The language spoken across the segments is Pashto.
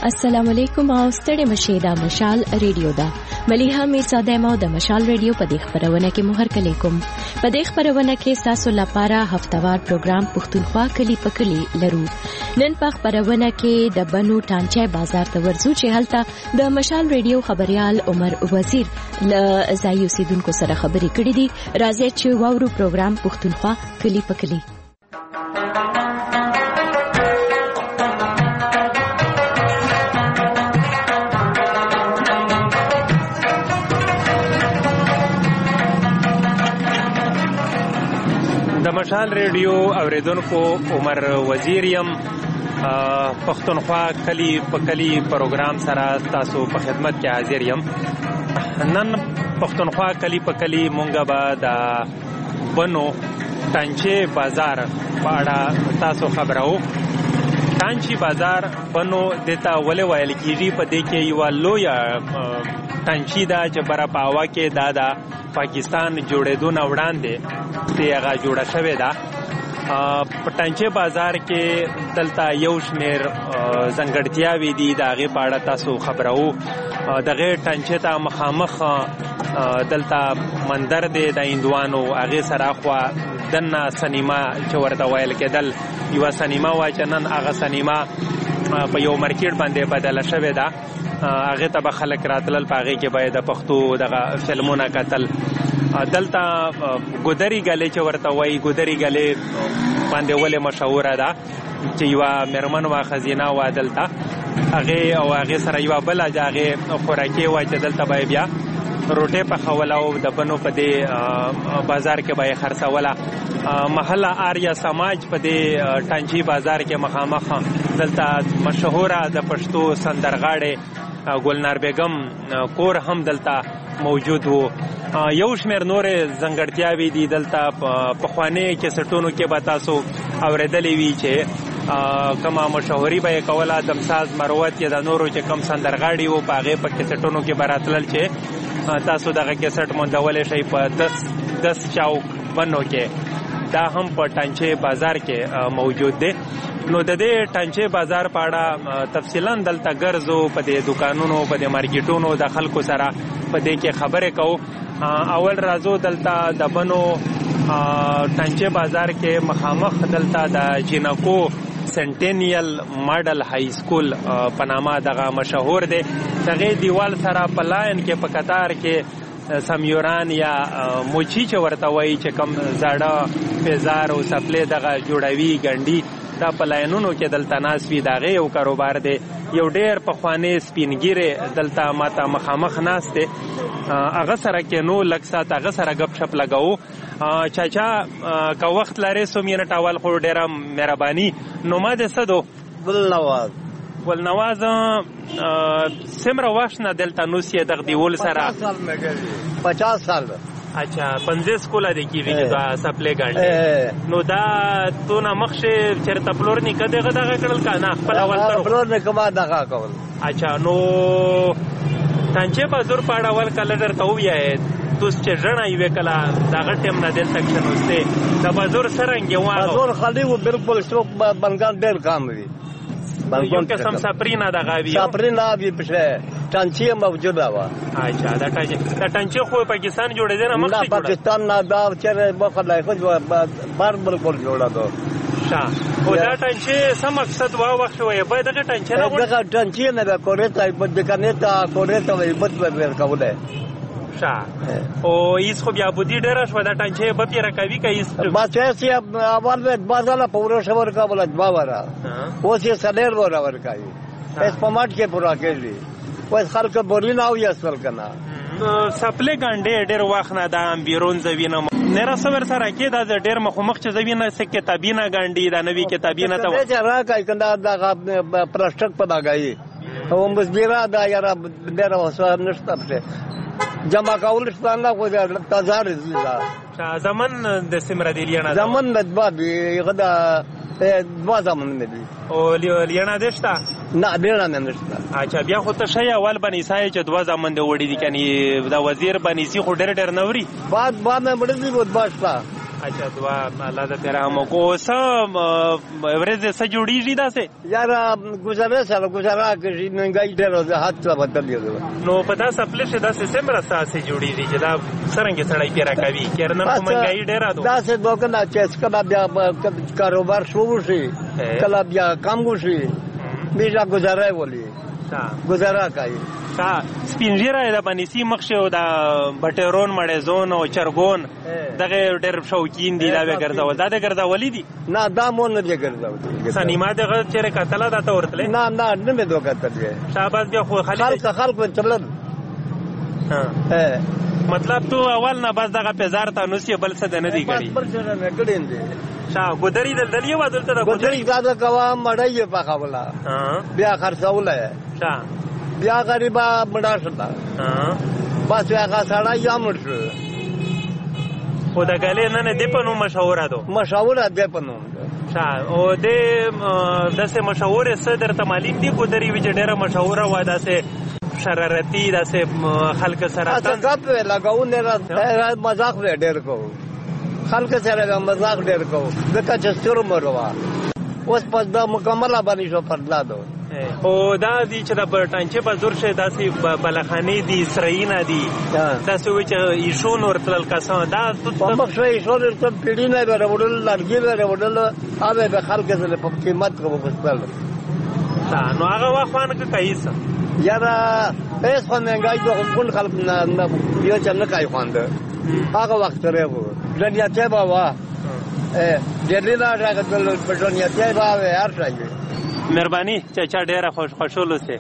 السلام علیکم او ستړي مشه دا مشال ریډیو دا مليها می ساده مو د مشال ریډیو په دې خبرونه کې مهر کلیکم په دې خبرونه کې تاسو لپاره هفتوار پروګرام پښتونخوا کلی په کلی لرو. نن په خبرونه کې د بنو ټانچې بازار ته ورځو چې هلته د مشال ریډیو خبريال عمر وزیر ل ځای اوسیدونکو سره خبرې کړې دي. راځي چې واورو پروګرام پښتونخوا کلی په کلی. د مشال ریډیو اوریدونکو عمر وزیر یم. پښتونخوا کلی په کلی پروګرام سره تاسو په خدمت کې حاضر یم. نن پښتونخوا کلی په کلی مونږه به د بنو ټانچې بازار په اړه تاسو خبرو. ټانچې بازار بنو دته ولې ویل کېږي؟ په دې کې یو لویه ټانچې ده چې بره په هوا کې دا پاکستان جوړېدو نه وړاندې هغه جوړه شوې ده. په ټانچې بازار کې دلته یو شمېر ځانګړتیاوې دي، د هغې په اړه تاسو خبرو. دغې ټانچې ته مخامخ دلته مندر دی د هندوانو، هغې سره خوا دننه سنیما چې ورته ویل کېدل، یوه سنیما وه چې نن هغه سنیما په یو مارکیټ باندې بدله شوې ده. هغې ته به خلک راتلل، په هغې کې به د پښتو دغه فلمونه کتل. دلته ګودري ګلې چې ورته وایي، ګودري ګلې باندې ولې مشهوره ده چې یوه مېرمن وه، ښځینه وه دلته، هغې او هغې سره یوه بله د هغې خوراکې وه چې دلته به یې بیا روټۍ پخوله او د بنو په دې بازار کې به یې خرڅوله. محله آریا سماج په دې ټانچې بازار کې مخامخ دلته مشهوره د پښتو سندرغاړې ګلنار بیګم کور هم دلته موجود وو. یو شمېر نورې ځانګړتیاوې دي دلته. پخواني کیسټونو کې به تاسو اورېدلې وي چې کومه مشهوري به یې کوله، دمساز مروت یا د نورو چې کوم سندرغاړي وو، په هغې په کیسټونو کې به راتلل چې تاسو دغه کیسټ موندولی شئ په 10 چوک بنو کې. دا هم په ټانچې بازار کې موجود دی. نو د دې ټانچې بازار په اړه تفصیلا دلته ګرځو، په دې دکانونو، په دې مارکیټونو د خلکو سره په دې کې خبرې کوو. اول راځو دلته د بنو ټانچې بازار کې مخامخ دلته د جینکو سنټینیل ماډل های سکول په نامه دغه مشهور دی. دغې دیوال سره په لاین کې په قطار کې سمیوران یا موچی چې ورته وایي چې کوم زاړه پیزار او سپلې دغه جوړوي ګنډي، دا په لاینونو کې دلته ناست وي. د هغې یو کاروبار دی. یو ډېر پخوانی سپینګیرې دلته ماته مخامخ ناست دی، هغه سره کینو لږ ساعت هغه سره گپ شپ لګوو. چاچا که وخت لرې 100 منټ اول خو ډېره مهرباني. نومه دې څه دو؟ ګلنواز. ګلنواز څومره وخت نه دلته نوس یې دغه دیول سره؟ 50 سال. اچھا 50 کوله دی کېږي چې دا سپلې ګاډي. نو دا تونه مخکې چېرته پلور نیکه دغه کړل که نه خپل اول سره؟ پلور نیکه ما دغه کول. اچھا نو ټانچې بازار په اړه اول کله درته ووایې توس چې ژڼه یې وې کله دغه ټیم نه دلته کښېنوستې، د بازار څرنګ یې واغه؟ بازار خالي و بلکل، څوک بنګان ډېر کام وي. یو قسم سپرینه دغه وي؟ سپرینه وي پښې ټانچې موجوده وه. اچھا دا ټانچې خو پاکستان جوړېدی نه مخکې؟ پاکستان نه دا چېرې مخلی بار بلکل جوړه ده. خو دا ټانچې څه مقصد وا وخت وایي باید دغه ټانچې نه دغه ټانچې نه به کورې ته بېکانې ته کورې ته وایي بد به ورکولی. او ایس خو بیا بودی ډېره شوه، دا ټانچې به پرې راکوي که ایس؟ بس ایس یې اول به 2 ځله په ورځ ورکوله، 2 وره. اوس یې 4 وره ورکوي. ایس په مټ کې پوره کېږي. اوس خلک بورین او یې اصل که نه سپلې ګاڼډې ډېر وخت نه دا بیرون زه وینم. نره څه ورسره کې دا ډېر مخامخ چې زه وینم څه کتابینه ګاڼډې دا نوي کتابینه ته چې راکوي که نه دغه پلاسټک په دغه او مزبیره دا یاره ډېره وسه نشته پرې جمع کول شته نه، خو تازه رزي ده. زمن د څومره دی لیڼه؟ زمن د 2 زمن نه دي. او لیڼه دې شته؟ نه لیڼه نه نشته. اچھا بیا خو ته ښه اول به نیسایې چې 2 زمن دې وړي دي، کنې د وزیر به نیسي خو ډېر نه وري؟ بعد مې مړه دي بود باشته. اچھا دعا الله دې رحم وکړي. سم ورځ څه جوړیږي داسې یاره گزاره سره گزاره کوي منګای ډېر حد ته بدل دی. نو په تاسو خپل شه داسې سمره تاسو جوړیږي چې دا څنګه سړی پیرا کوي کېرنه منګای ډېر راځي داسې دوکنه چې کله بیا کاروبار شروع شي کله بیا کم وشي بیا گزاره ولي گزاره کوي. سپینږیره د بنسي مخشه او د بټرون مړزون او چرګون دغه ډېر شوقین دي دا به ګرځول دا د ګرځولې دي نه دا مون نه دی ګرځول سنیما دغه چیرې کتله دا ته ورتله نه مې دوه کتلې شاباس بیا خو خلک چلل مطلب تو اول نه بس دغه پزار ته نو سی بل څه نه دی غړي بل څه نه کړین دي ګودري دلدلی و دلته ګودري زاده کوا مړی په خپل بیا خرڅول بیا غریبا مړا شتا بس هغه سړی یا مړ شو خو د غلې نه دی په نو مشوره ده په نو او داسې مشوره صدر ته معلوم دی ګودري وی ډېره مشوره و داسې شرارتي داسې خلک سره تاسو په لګاو نه مزاق ډېر کو خلک سره مزاق ډېر کو دغه چې ستور مروا اوس په د مکمله باندې شو پردادو او دا دي چې د ټانچې په زور شه داسې بلخانې دي اسرائیل دي داسې وي چې ایشون ورتل کسان دا په مخ شوی ایشون ته پیډی نه وروړل لړګي وروړل اوبه به خلک سره په قیمت کوو پستل نو هغه واخوان کې کایسه یاره ایس خو منګای د خپل خلک نه یو چې نه کای خوانده هغه وخت سره وو دنیا ته بابا دلیلا راغله په دنیا ته بابا هر ځای مهرباني چاچا ډیره خوشحال اوسئ.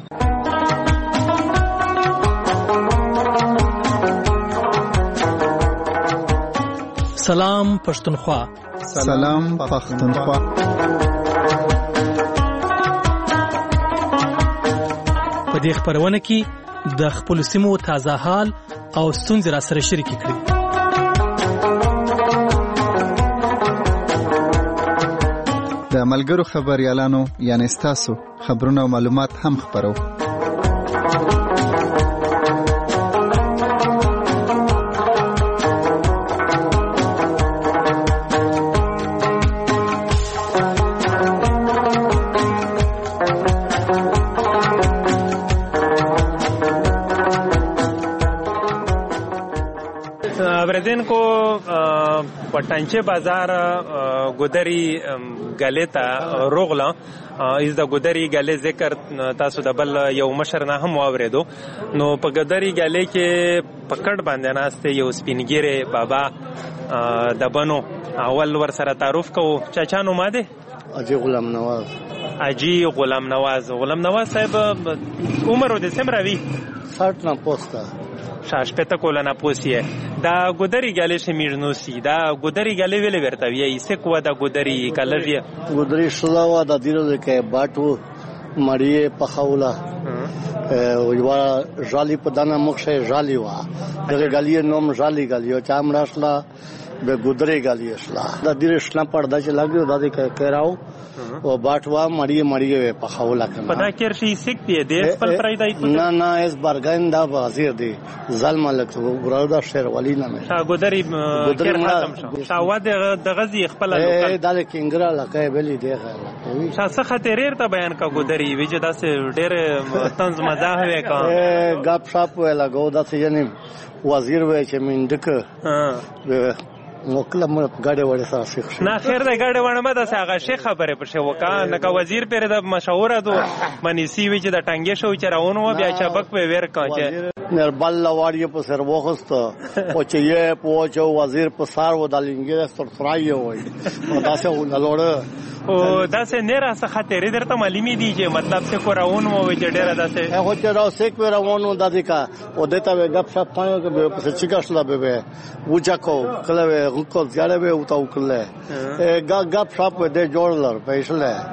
سلام پښتونخوا. سلام پښتونخوا. په دې خبرونه کې د خپل سیمو تازه حال او ستونزې را سره شریک کړئ. د ملګرو خبريالانو یعنی تاسو خبرونه او معلومات هم خبرو. بردین کو پټانچه بازار ګودري غلیتا روغلا از د ګودري غلې ذکر تاسو د بل یو مشر نه هم واوریدو. نو په ګودري غلې کې پکړ باندې ناشته یو سپینګيره بابا د بنو اول ور سره تعارف کو چاچا نو ماده اجي غلام نواز. غلام نواز صاحب عمر د سمراوي 60 نه پوسټه شاش پته کوله نه پوسیه دا ګودري غلې شمیرنوسی دا ګودري غلې ویلې ورته وی ایسه کو دا ګودري کلریه ګودري شلاوا د دیره کې باټو مړی په خوله ویوا جالي په دانه مخشه جالي وا دغه غلې نوم جالي غلیو چا مړاشلا به ګودري غلې شلا د دیره شنا پړدا چې لاګو د دې کراو او باټوا مړی په خوله کنه پتا کېر شي سیک دی د خپل پرایدای نه اس برګندا وزیر دی ظلم لک ګراودا شهر ولی نه مې ګودري ختم شو شاوه د غزي خپل لوکل د کینګرا لکه بلی دی شاسه خطریر ته بیان کا ګودري وجه داسې ډېر طنز مزاح وې کا غپ شاپ ولا ګو داسې یعنی وزیر وې چې مندک وکله مو غاډه وړه ساسي نه خیر د غاډه وړه مده هغه شي خبره پښه وکا نه کا وزیر پر د مشوره دو منیسی وی چې د ټنګې شو چرونه و بیا چبک په ور کاچه نربل لواړی په سر وخست او چې یې پوهچو وزیر په سار و د لنګې ستر ترای وای او داسه ولوړه او داسه نه را څه خطرې درته معلومي دي چې مطلب څه کوراون مو وي چې ډېر داسه هغه چې راو سیک وراونو د دې کا او دته غپ شپ پاو کې په چیکاشلا به وځکو کله غوکو ځاله به او تا وکړه غپ شپ دې جوړلر پېښله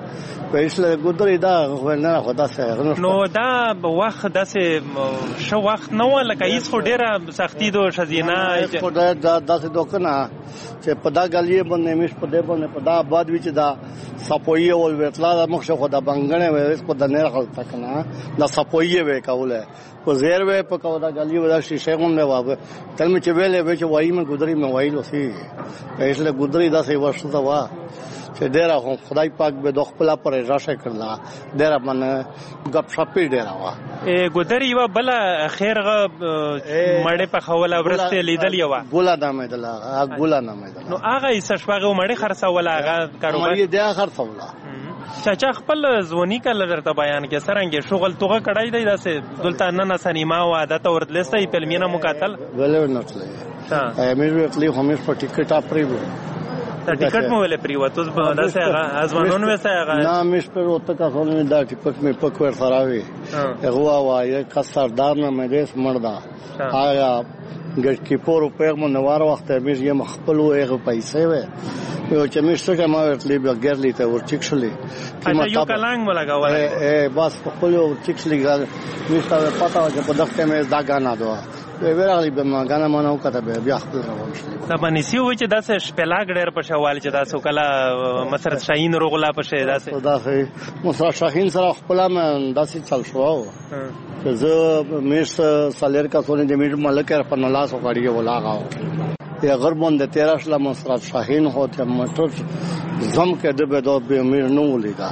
پېښله ګودري دا نه خدا سره نو دا وخت داسې شو وخت نه و لکه هیڅ خو ډېره سختي دو شزینه دا داسې دوکنه چې په دا غالیه باندې مش په دې باندې په دا آباد وچ دا سپویه ول وتلا د مخ شو دا بنګنه وې په د نه خلک کنه دا سپویه وې کوله په زیر وې په کو دا غالیه ودا شیشه غونډه وابه تل می چې ویلې وې چې وای مې ګودري مې وایلو سي پېښله ګودري داسې ورشته دا وا چې ډېر هم خدای پاک به د خپل پر راشه کړلا ډېر باندې غپ شپې ډېر وا ګودري یو بل خیرغه مړې په خوله ورسته لیدل یو ګولا نامه دلا ګولا نامه دلا نو هغه یې سشواغه مړې خرڅول هغه کاروبار یې د خرڅولا چاچا خپل ځواني کله درته بیان کې سرنګ شغل توغه کړای دی داسې دلته نن سنیما او عادت ورتلسته فلمینه مقاتل ولې نتلې ها امیر وتلی همیش په ټیکټ اپری تا ټیکټ مو ولې پریواتوس به داسې هغه ازمنون وسه هغه نه مش پر وته کا سولې دا ټیکټ مې پک ور سراوي هغه وایي کا سردار نه مې مردا آیا ګټ کې پور په مو نوار وخت مې یې مخبل وې پیسې وې یو چې مې څه ما ورتلی به ګرلی ته ورچک شلې اته یو کلنګ ملګاوله بس په خپل ورچک شلې ګل مې ستاسو پتا و چې په دغه مې دا غانا دوه ویراغلی به ما غانا مانو کته به بیا خپل روان شل دا باندې سی و چې داسې شپلاګ ډېر په شوال چې داسې کله مسرت شاهین روغلا په شه داسې مسرت شاهین سره خپل ما داسې چل شو چې زه مې سالر کا سولې د مې ملک په نلاس وکړی ولاغاو یا غربون د 13 لا مسرت شاهین هوته موټر زم کې د به د امیر نو ولیدا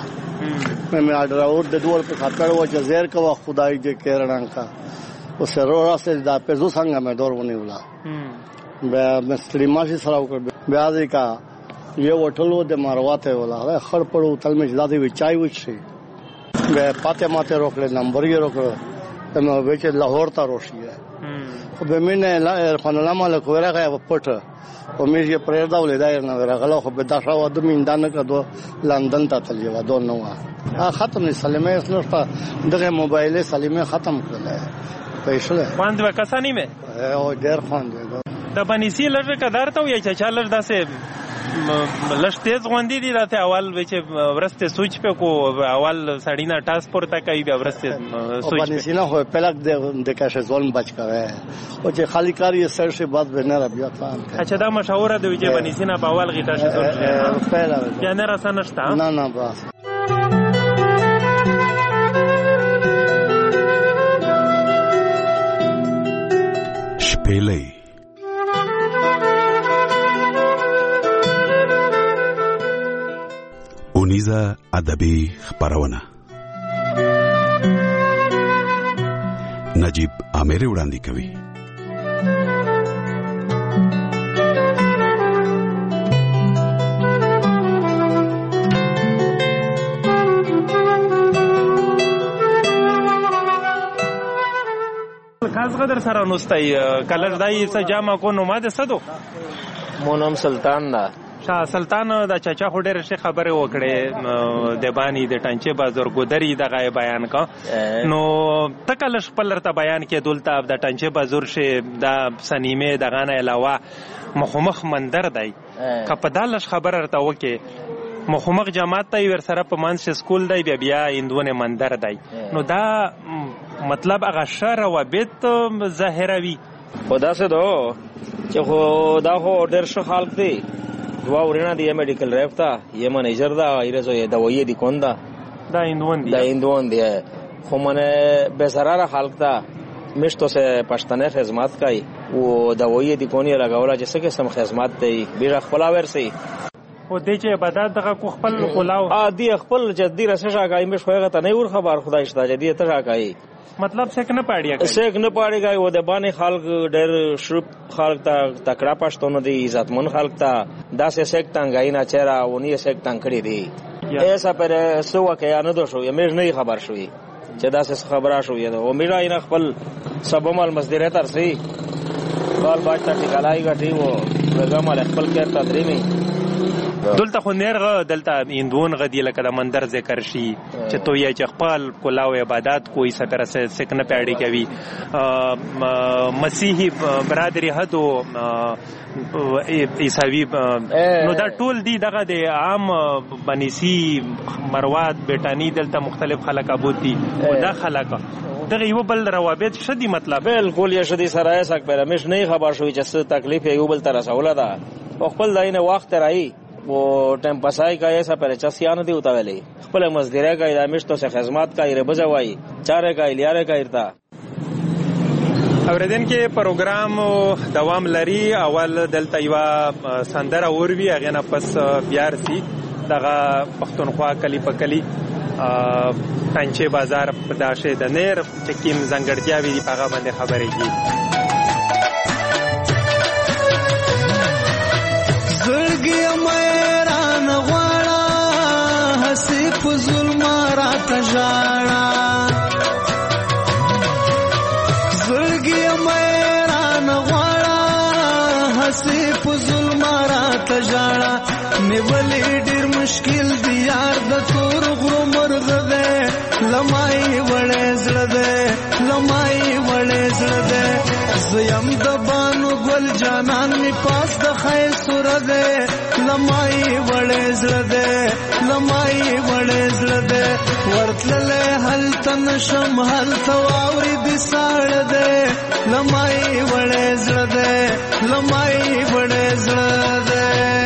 مې اډر اور د دوړ په خاطر و چې زیر کا خدای دې کېرණان کا اوس ورو راسته دا پزو څنګه مې دور ونیولا بیا مستریماشي سره وکړ بیا دې کا یو وټلو د مارواته ولا خړ پړو تل مې ځادې وچای وچی بیا پاته ماته روکل نمبر یې روکل نو به چې لاهور ته روشي خو به مې نه عرفان الله مالک ورغه پټ او مې یې پرېدا ولې دا نه ورغله خو به دا شاو د میندان کډو لندن ته تللی و دو نو ختم سلیمه اسلوفه دغه موبایل سلیمه ختم کړل پېښله باندې وکاسانی مې او ډېر خوند د بنيسي لږه قدر ته وي چې چالر داسې لږ تیز غوندي دي راته اول به چې ورسته سوچ په کو اول سړینا ټاس پورته کوي بیا ورسته سوچ بنيسي نه هو پلک د کاشه ظلم بچ کوي او چې خالی کاری سر سے بعد به نه بیا فهم اچھا دا مشوره دی چې بنيسي نه په اول غیټه شي ټول یا نه راسنشتا نه بس شپېلې اونیزه ادبي خبرونه نجیب عامر وړاندې کوي. خاص قدر سره نوستای کلر دای څه جامه کو نو ماده صدو مو نام سلطان دا شاه سلطان د چاچا خډر شي خبره وکړي د بانی د ټانچه بازار ګودري د غي بیان کا نو تکل خپل ته بیان کې دولته د ټانچه بازار شي د سنیمه د غانه علاوه مخمخ مندر دی کپدالش خبره ورته وکي مخمخ جماعت ته ور سره په مانس سکول دی بیا اندونه مندر دی نو دا مطلب هغه شر او بیت ظاهروي خدا سه دو چې خدا هو ډېر ښه خلک دی دوا ورنه دی میډیکل ریف تا یې منیجر دا ایرزو یې دوايي دی کوندا دا اندوان دی خو منه به سراره خلک تا مشتو سے پښتنه خدمت کوي او دوايي دی کونی لګاولا چې څه قسم خدمت دی بیره خپل ورسي او دې چې عبادت دغه کو خپل غلاو دی خپل جدي رسشه غاي مش خوغه ته نه ور خبر خدای شته جدي ته راکای مطلب څنګه نه پاړیا څنګه نه پاړیږي و د باندې خلک ډېر شروع خلک ته تکړه پښتون دي عزتمن خلک ته داسې سیکټنګای نه چیرې ونی سیکټنګ کړی دي ایسا پر سو کې نه دو شو یمه نه خبر شوې چې داسې خبره شوې او میرا یې خپل سبمال مسدره تر سي کال باج ته ټکلای غټي و وګمال خپل کې تدریمي دلته خو نرغه دلته هندوون غدي لکه د مندر ذکر شي چې تو یې چې خپل کلاو عبادت کوئی سپر سکنه پیړی کوي مسیحي برادری هدو عیسوی نو دا ټول دی دغه د عام بنیسی مروات بیٹانی دلته مختلف خلک ابود دي دا خلک دغه یو بل روابط شدي مطلب بالکل یا شدي سره سک پر همیش نه خبر شوی چې څه تکلیف یو بل تر رسوله ده خپل داینه وخت راي वो टाइम पसाई का ऐसा पहले चसियान दी उतावली खपल मजदूरे का इदामिश तो से खिदमत का इरे बजवाई चारे का इलियारे का इरता اوریدن کې پروګرام دوام لري اول دلته یو سندره اوروي هغه نه پس بیار سي دغه پښتونخوا کلی په کلی پنځه بازار په داشه د نیر چې کیم زنګړتیا وی دی هغه باندې خبرې کی زړګي مېران غواړه حسي په ظلم را تجاړه زړګي مېران غواړه حسي په ظلم را تجاړه نیولې ډېر مشکل دی یار د تور غرو مرغ ده لمای وړې زړه ده لمای وړې زړه ده زیم د بانو ګل جانان می پاس د خیر سور ده لمای وړې زړه ده لمای وړې زړه ده ورتللې هل تن شم هل تواوري د ساړ ده لمای وړې زړه ده لمای وړې زړه ده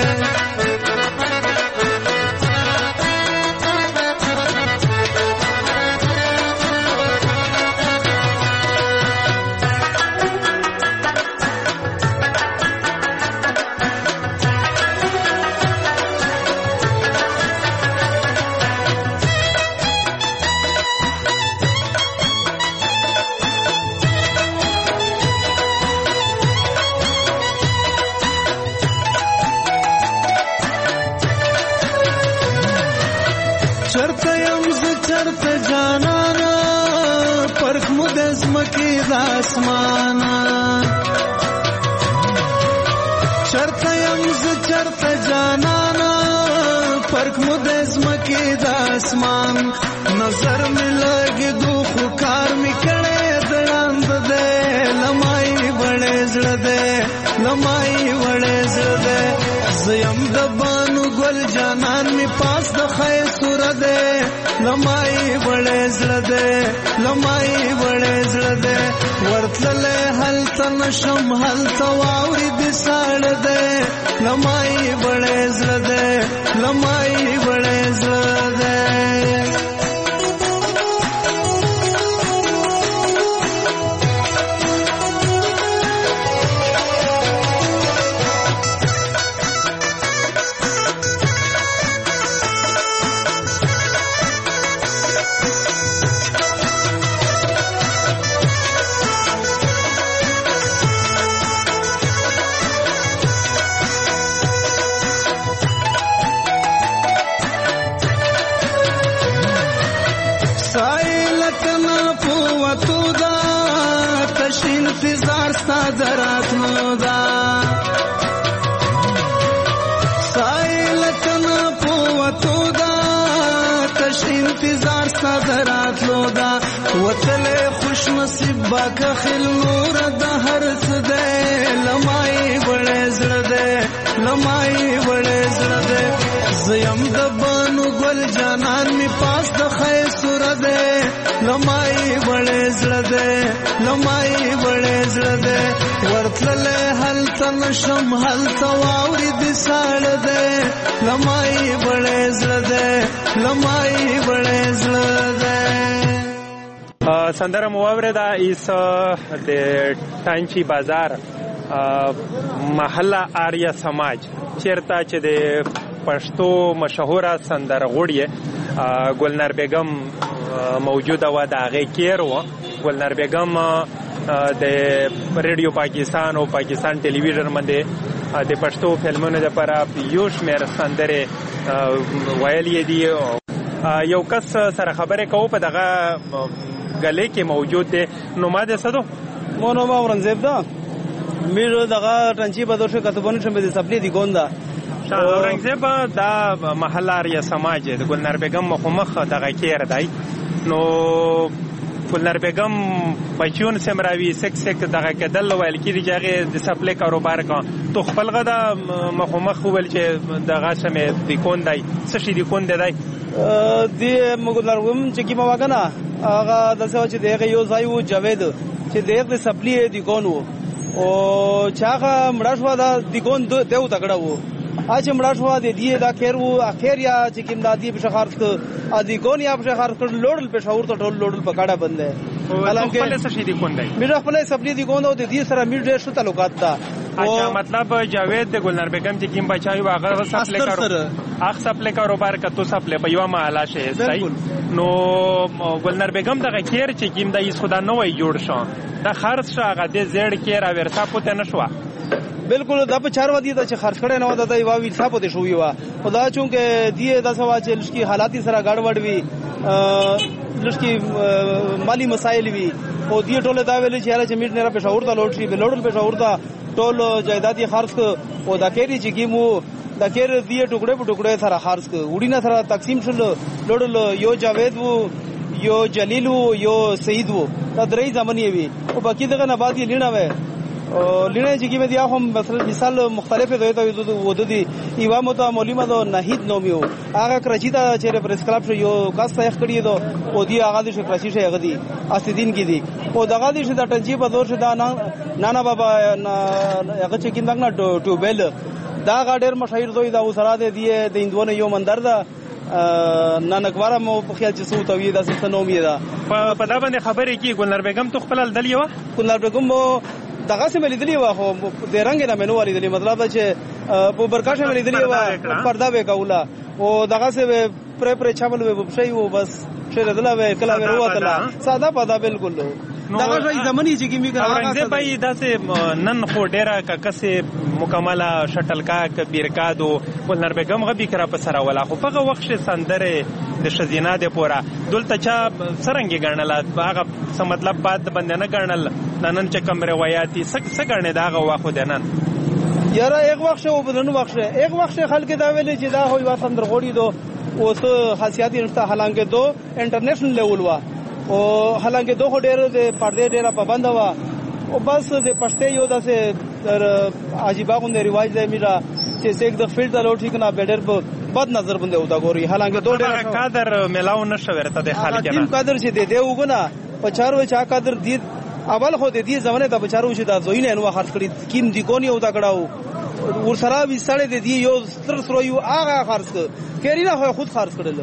आसमाना चरता यमज चरता जानाना फर्क मुदज़म के दासमान नजर में लगे दुख कार में कड़े दड़ांद दे लमाई बड़े जड़दे लमाई बड़े जड़दे ज़यम दबानु गुल जानान में पास दखाए सुरदे लमाई बड़े जड़दे लमाई बड़े जड़दे ورتلले هل تنشم هل تواوري د ساړ ده لمای بړې زړه ده لمای بړې زړه ده انتظار ستا دراتنو دا سایلتنا پوتو دا تش انتظار ستا دراتلو دا وتلے خوش نصیب باکا خل نور دا هر سدے لمائی بڑے زردے لمائی بڑے زردے زیم دبانو گل جانان می پاس دا خیر سردے لمائی بڑے زردے لمائی بڑے زردے ورتللے حل تنشم حل تواوری دی ساڑ دے لمائی بڑے زردے لمائی بڑے زردے سندره مواوره دا ایس د ټانچی بازار محله آریا سماج چیرته چې د پښتو مشهوره سندرغوړی ګلنار بیگم موجوده و د هغې کیر و ګلنار بیگم د ریډیو پاکستان او پاکستان ټلویزیون باندې د پښتو فلمونو لپاره یو شمېر سندرې ویلې دي یو کس سره خبرې کوو په دغه گله کې موجود دی نو ما ده صدو مونو ما ورنځب دا میرو دغه ټنچی په دوشه کتبونه شمه د سپلی دی ګوندا اورنګزیب دا محله یا سماج د ګلنار بیگم مخ دغه کېر دی نو ګلنار بیگم بچون سمراوي سک دغه کدل ویل کېږي چې هغه د سپلای کاروبار کا تو خپل غدا مخ ول چې دغه سمې د کون دی څه شي د کون دی د ګلنار وم چې کی ما وکنه هغه د څه چې دغه یو ځای وو جاوید چې دغه سپلای دی کون وو او چاغه مړ شو دا د کون دیو تکړه وو اج مړ شو د دې دا خیر وو اخر یا چې کیم دادی په شخارت ادي کون یا په شخارت لوړل په شاور ته ټول لوړل پکاړه بندې حالانکه خپل څه شي دی کون دی میرا خپل سپلی دی کون او د دې سره میر ډېر شو تعلقات تا اچھا مطلب جاوید د ګلنار بیگم چې کیم بچای واغه سپلی کارو اخ سپلی کاروبار کا تو سپلی په یو محله شه صحیح نو ګلنار بیگم دغه کیر چې کیم د ایس خدا نه وای جوړ شو دا خرڅ شاغه د زړ کیر او ورثه پته نشو بالکل دا په 4 ودی ته خرڅ کړي نه ودا دا وی صاحب ته شوې وا خدا چونکه دی دا سوا چې لشکي حالاتي سره گڑبڑ وی لشکي مالی مسائل وی او دی ټوله دا ویل چې هغه میټ نه را پېښور ته لوټ شي بلوډل پېښور ته ټول جایدادي خرڅ او دا کېری چې کیمو دا کېر دی ټوکړه په ټوکړه سره خرڅ وړي نه سره تقسیم شول لوډل یو جاوید وو یو جلیل وو یو سعید وو دا درې ځمنې وی او باقي دغه نه بعد یې لینه وې لینه چې کیمه دی هم مثال مختلفه دوی ته ودودي ایوا مته مولما دو نهید نومیو هغه کراچی ته چې پریس کلب شو یو کاس ته کړی دو او دی هغه د کراچی شه هغه دی اسدین کی دی او دغه دی چې د ټنجی په دور شه دا نانا بابا هغه چې کیندنګ ټوبل دا غاډر مشاهیر دوی دا وسره دی د هندونه یو مندر دا نانکواره مو په خیال چې سو توی دا سنومی دا په دا باندې خبرې کی ګلنار بیگم تو خپل دلی و ګلنار بیگم دغه سم لیدلی و خو د رنگ نه منو لیدلی مطلب چې په برکاشه لیدلی و پردا به کولا او دغه سه پر چابل و شي و بس شر دلا و کلا و وتلا ساده پدا بالکل دغه شي زمانی چې کیمی اورنګزیب بھائی داسې نن خو ډیره کسه مکمله شټل کا بیرکادو ولنر بیگم غبي کرا په سره ولا خو په وخت سندره د شزینا د پورا دلته چا سرنګي ګڼل هغه څه مطلب بعد باندې نه ګڼل نن چې کم روایتي څه ګڼل دا هغه واخو دنن یاره یک وخت او بدن وخت یک وخت خلک دا ویل چې دا هوی واسم درغوړي دو اوس خاصیت نشته حالانکه دو انټرنیشنل لیول وا او حالانکه دو ډېر د پردې ډېر پابند وا او بس د پښتې یو داسې عجیبه غونډه رواج دی میرا چې څوک د فیلډ ته لوټی کنه بیډر په بد نظر باندې وتا ګوري حالانکه دو ډېر قادر ملاو نشو ورته د خلک نه قادر چې دی وګنا په چارو چا قادر دی اول خو د دې زمانه ته بچارو چې دا زوینه نو خرڅ کړي کیم دی کونی او دا کړهو ور سره وی سړی د دې یو ستر سره یو هغه خرڅ کړي نه خود خرڅ کړل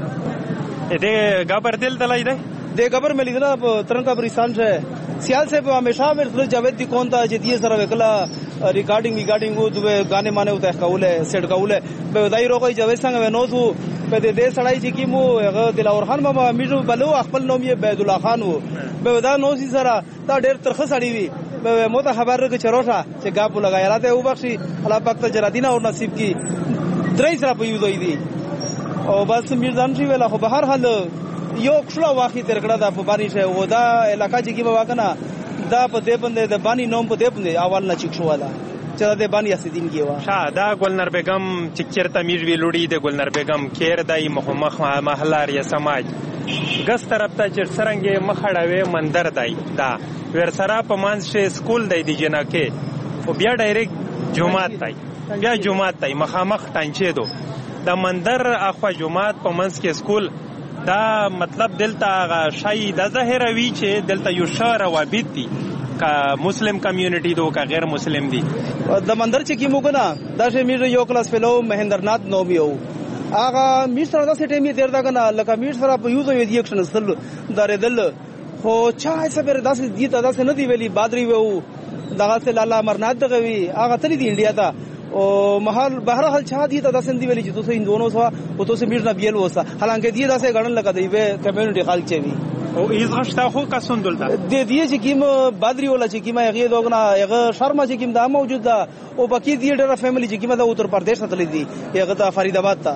دې غبر دل دلای دی د خبر ملي دا ترنګا پریسان شه سیال سے ہمیشہ میرے جاوید دی کون تھا جدی سر وکلا ریکارڈنگ وہ دوے گانے مانے ہوتا ہے کاولے سیٹ کاولے بے ودائی روکای جاوید سنگ نو تو بے دے سڑائی جی کی مو دلاور خان بابا میرو بلو خپل نوم یہ عبد الله خان وو بے ودا نو سی سرا تا ډیر ترخه سړی وی بے موته خبر رک چروټا چې غاپو لگا یلا ته وبخشي الله پاک ته جرادینا اور نصیب کی درې سره په یو دوی دی او بس میرزان شي ویلا خو به هر حال یو کښلا واخی ترکړه دا په بانی شه و دا علاقہ چې کی بابا کنه دا په دې باندې د بانی نوم په دې باندې اول نه چک شو والا چې د بانی اسدین کیوا ها دا ګلنر بیگم چې چرته میر وی لوړی د ګلنر بیگم کیر دای مخ محلار یا سماج ګس طرف ته چې سرنګ مخړاوي مندر دای دا ور سره په مانس شه سکول دای دی جنا کې او بیا ډایرکټ جمعات دای بیا جمعات دای مخامخ ټانچې دو دا مندر اخوا جمعات په منس کې سکول دا مطلب دلته شای د ظاهروي چې دلته یو شهر وابط دي کا مسلم کمیونټي دو کا غیر مسلم دي د مندر چې کیمو کنه دا چې میر یو کلاس فلو مهندرنات نوم یو هغه میر سره د سټې می تیر دا کنه لکه میر سره په یو ځای دی اکشن سل دارې دل خو چا سره داسې دي ته داسې نه دی ویلي بادری وو دغه سه لاله امرنات دغه وی هغه تل دی انډیا ته او محل بهر حال چا دي ته داسې دی ویلي چې تاسو هندونو سوا او تاسو میر نه بیل وسه حالانکه دی داسې غړن لګا دی به کمیونټي خلک چوي او ایز غشتا خو کا سندل دا د دې چې کیم بادری ولا چې کیم هغه دوغنا هغه شرم چې کیم دا موجود ده او باقي دی ډېر فیملی چې کیم دا اتر پردیش ته تللی دي هغه ته فرید آباد ته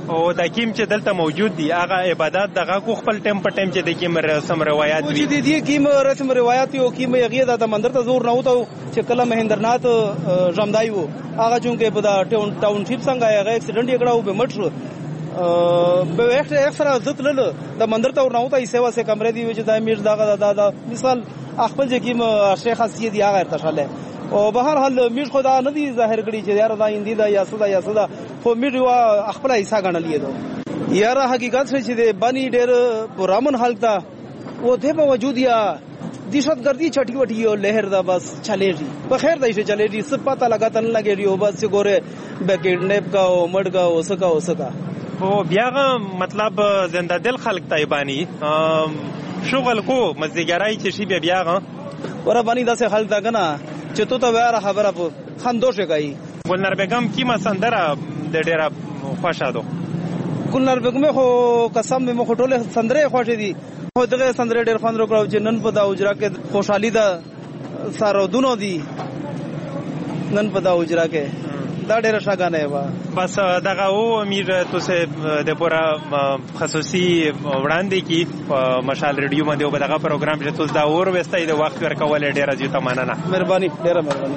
او دا کیم چې دلته موجود دي هغه عبادت دغه کو خپل ټیم په ټیم چې د کیم رسم روایت وي چې دي کیم رسم روایت او کیم یغه د منظر ته زور نه وته چې کله مهندرنات ژوندای وو هغه چونکه په دا ټاونشپ څنګه هغه اکسیډنټ یې کړو به مټ شو به اکثر عزت له د منظر ته ورنه وته سیوا سه کمرې دی چې د امیر دغه مثال خپل چې کیم شیخ خاصیت دی هغه ارتشاله او به هر حال میش خدا نه دی ظاهر کړي چې یار دا اندی دا یا صدا خو میډ وا خپل حصہ غنلې دو یار حقیقت چې د بانی ډېر پرامن حالت او ته په وجود یا دهشتګردي چټي وټي او لهر دا بس چلےږي په خیر دایشه چلےږي څه پتا لگا تن لګېږي او بس ګوره بکیډنیپ کا او مړ کا اوسکا او بیا مطلب زنده دل خلق تایبانی شغل کو مزدګرای چې شی بیا ور باندې داسې خلک دا کنه چې تو ته واره خبره په خندوشه کوي ګلنار بیگم کیما سندره د ډیره خوشاله ګلنار بیگم خو قسم مې مخ ټوله سندره خوښې دي خو دغه سندره ډیر خوند راکړو چې نن په دا اجرا کې خوشحالي ده سارو دونو دي نن په دا اجرا کې دا ډیر شاګانه و بس دغه او امیر تاسو د پورا خصوصي وړاندې کی مشال ریډیو باندې او دغه پروګرام چې تاسو دا اور وستای د وخت ورکول ډیر زیاته مننه مهرباني ډیره مهرباني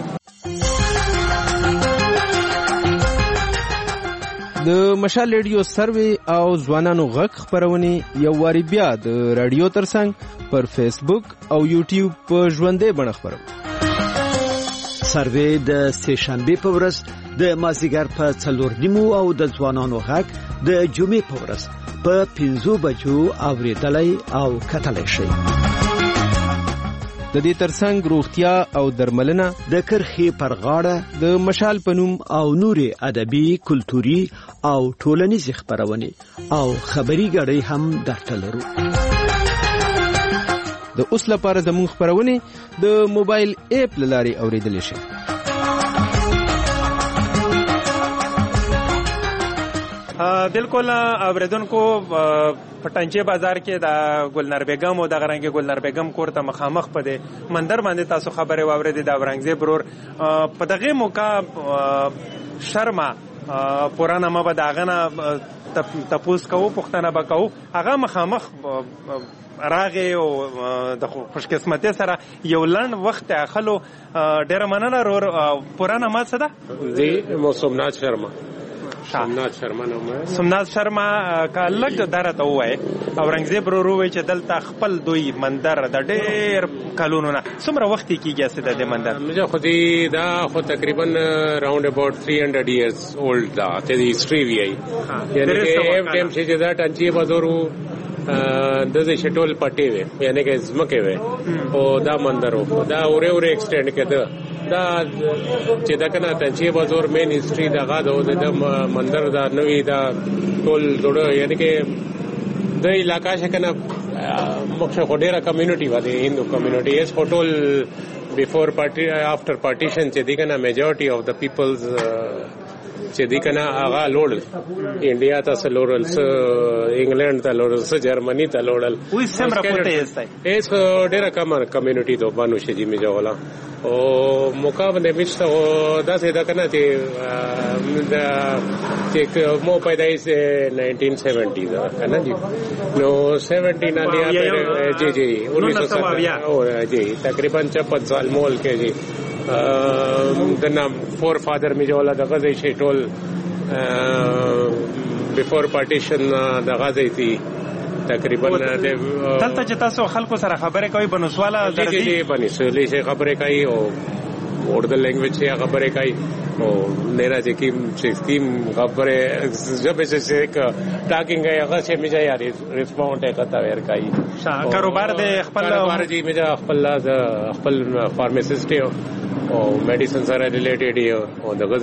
د مشال ریډیو سروي او ځوانانو غږ خبرونه یو واری بیا د رادیو ترڅنګ پر فیسبوک او یوټیوب په ژوندې بڼه خبرو سروي د سهشنبه په ورځ د مازیګر په 4:30 او د ځوانانو غږ د جمعې په ورځ په 5 بجو اوریدلای او کتلای شي د دې ترڅنګ روغتیا او درملنه د کرخې پر غاړه د مشال پنوم او نوري ادبي کلتوري او ټولنیز خبرونه او خبري غړي هم درته لرو د اوس لپاره زموږ خبرونه د موبایل اپ لاري اوریدل شي بالکل اوریدونکو پټنچې بازار کې د ګلنار بیگم او د غرنګ ګلنار بیگم کور ته مخامخ پدې منظر باندې تاسو خبره واوریدې د اورنګزیب برور په دغه موقع شرما پرانا ما به داغه تپوس کوو پښتنه بکاو هغه مخامخ راغه او د خوش قسمتۍ سره یو لړن وخت اخلو ډیر مننه رور پرانا ما څه ده دی موسمنات شرما سمنات شرما کا لګ درته وای اورنګزیب وروي چې دلته خپل دوی مندر د ډېر کلونو نه څومره وخت کېږي چې د مندر مجه خودي دا خو تقریبا راوند اباوت 300 years old دا ته هیستوري وی یعنی کې ټیم چې دا ټنچي بازارو د شټول پټي وي یعنی کې زمکه وي او دا مندرو دا اورې ایکسټند کده دا چې دا کنه ټنچي بازار مین هیستوري دا غاډو د مندر دا نوې دا ټول جوړ یعنی کې د علاقې شکنه مخه خډيره کمیونټي و دي هندو کمیونټي اس هوټل before party after partition چې دی کنه میجورټي اف د پیپلز چې دی کنه هغه لوړل انډیا ته لوړل انګلند ته لوړل جرمني ته لوړل وې سم راپورته ایستای اس ډیره کمیونټي ته باندې شي دی میجولا او مقابله مشته دا څه دا کنه چې دا چې مو پیدایش 1970 دا کنه جی نو 17 نالیا پر جی 1970 او جی تقریبا 56 سال مول کې جی د نام فور فادر می جوړه د غزې شي ټول بیفور پارټیشن د غزې تی تقریبا دلته چې تاسو خلکو سره خبرې کوي بنسواله درځي بنسولي شي خبرې کوي او اردو لینګویج شي خبرې کوي او میرا چې کیم خبرې جب سے ایک ټاکینګ هغه چې می ځای ریسپونډ کوي ور کوي کاروبار د خپل کاروبار جی می خپل فارماسیست او میډیسن سره ریلیټډ او دغه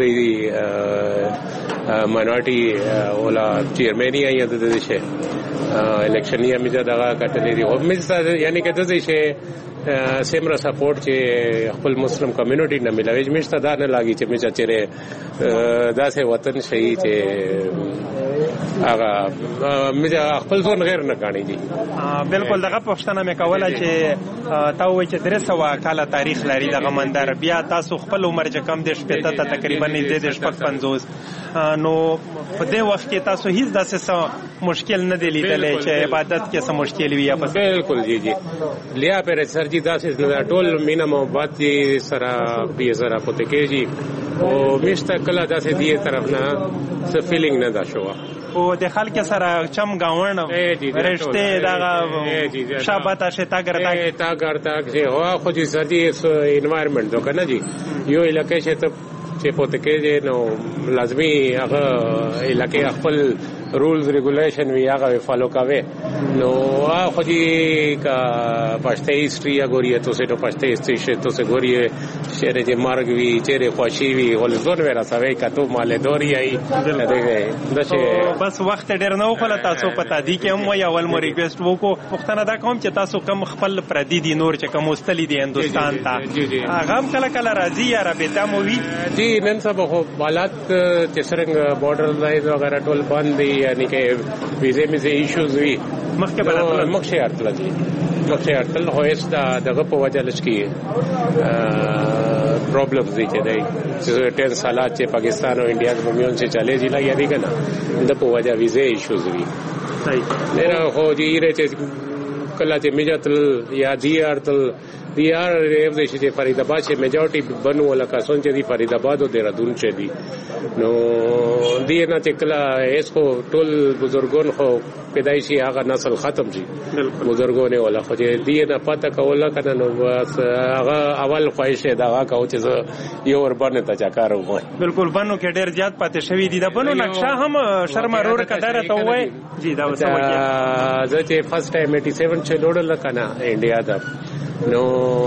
دی ماینورټي ولا چیرمن یې د دې الیکشن یې می دغه کټلې دی او می یعنی کې د دې سیمرا سپورټ چې خپل مسلم کمیونټي نه ملوي مشته دا نه لاګي چې می چیرې داسې وطن شي چې هغه مې خپل ځون غیر نه غاڼي دي. بالکل دغه پښتنه مې کوله چې تا وایي چې 300 کاله تاریخ لري دغه مندر، بیا تاسو خپل عمر چې کم دې شپېته ته تقریبا نږدې 50 نو په دې وخت کې تاسو هیڅ داسې مشکل نه دی لیدلی چې عبادت کې څه مشکل وي؟ بالکل جی جی لیا پر سر جی داسې نه ټول مینا محبت دي سره به سره پته کېږي او مشته کله داسې دی طرف نه څه فیلینګ نه دا شو او د خلک سره چم گاون رشته دا شابه شتا ګرتا چې هوا خو دې سدي انوایرنمنت دوکه نه جی یو علاقې چې پته کېږي نو لازمي هغه علاقې خپل رولز ریګولیشن وی هغه فالو کوي نو خو دې کا پښتې هیستوري غوړی ته څه پښتې هیستوري ته څه غوړی شهر دې مارګ وی چیرې خوشي وی ول زون ورا سوي کته مال دوري ای دغه بس وخت ډیر نه وخله تاسو پتا دی کې هم وای اول مو ریکوست وکړو پښتنه دا کوم چې تاسو کم خپل پردي دي نور چې کوم مستلی دي هندستان ته هغه کله کله راځي یا رابطه مو وی جی نن سبا خو حالات چې څنګه بارډر لایز وغیرہ ټول بند دي یعنی کې ویزه می زه ایشوز وی مخکې بل مخشه ارتل دي مخشه ارتل خو اس دغه په وجه لشکي پرابلمز دي چې دی چې 10 سالات چې پاکستان او انډیا په میون چې چلے دي لا یادی کنه د په وجه ویزه ایشوز وی صحیح نه خو دې رته کله چې میجاتل یا دی ارتل دیار ریو د شي فرید آباد چې میجورټي بنو ولا کسون چې دی فرید آباد او دهرادون چې دی نو دی نه تکلا اسکو ټول بزرګون خو پیدایشي هغه نسل ختم شي بزرګونه ولا خو دې دی نه پته کوله کنه نو هغه اول خواهش دا هغه کو چې یو ور باندې ته چاکار وای بالکل بنو کې ډیر زیات پاتې شوی دی د بنو نقشه هم شرما روډ کډره ته وای جی دا وسه زه چې فرست ټایم 87 چې لوړل کنه انډیا دا نو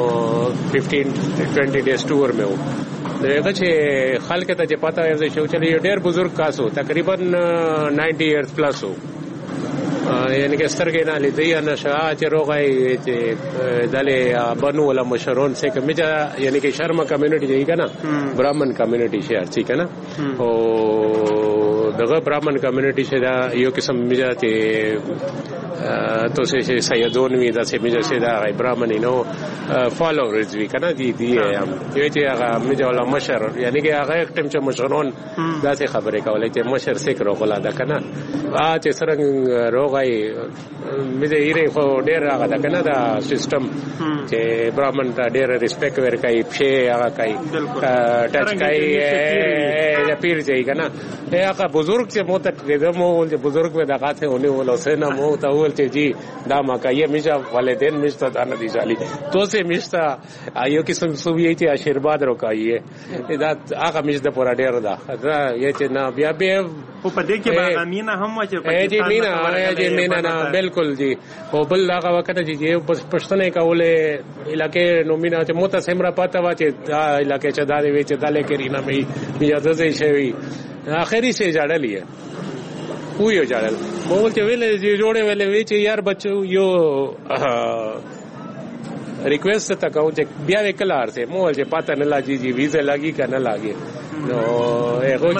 15-20 days tour में हो دغه چې خلک ته چې پتا وي چې شو ډېر بزرګ کاسو تقریبا 90 years plus हो یعنی کې سترګې نه لیدي نه شاه چې روغای چې دله بنو ولا مشرون سے کمیجا یعنی کې شرما کمیونټي دی کنه برامن کمیونټي شهر چې کنه او دغه برامن کمیونټي شه دا یو قسم میجا ته تو سے سیدون وی دا سے میجا سے دا برامن نو فالوورز وی کنه دی یو چې هغه میجا ولا مشر یعنی کې هغه یک ټیم چې مشرون دا څه خبره کوله چې مشر سیک روغلا دا کنه چې سرنګ روغای میجا یې خو ډیر هغه دا کنه دا سیستم چې برامن ته ډیر ریسپیکټ ورکای په هغه کای ټچ کای پیر ځای کنه هغه بزرګ چې مو ته دغه چې بزرګ و دغه ته ونه ولوسنه مو ته ول چې جی دا ما کایه میجا والدین مشته دا نه دي ځالي تو سه مشته ایو کې سم سووی چې آشیرباد روکایه دا هغه مشته پورا ډیر دا یې چې نه بیا به په دې کې باغ مینا هم چې مینا نه بالکل جی او بل هغه وخت چې پښتنه کوله علاقې نو مینا چې موته سمرا پاته وا چې دا علاقې چې دا دی چې دالې کې رینا مې بیا ځای شوی اخري سے جاړلې ویو جاړل مول چې ویلې جوړې ویلې وی چې یار بچو یو ریکویسٹ تا کو چې بیا وکلار ته مول چې پاته نه لاګي جی ویزه لاګي کنه لاګي نو هغه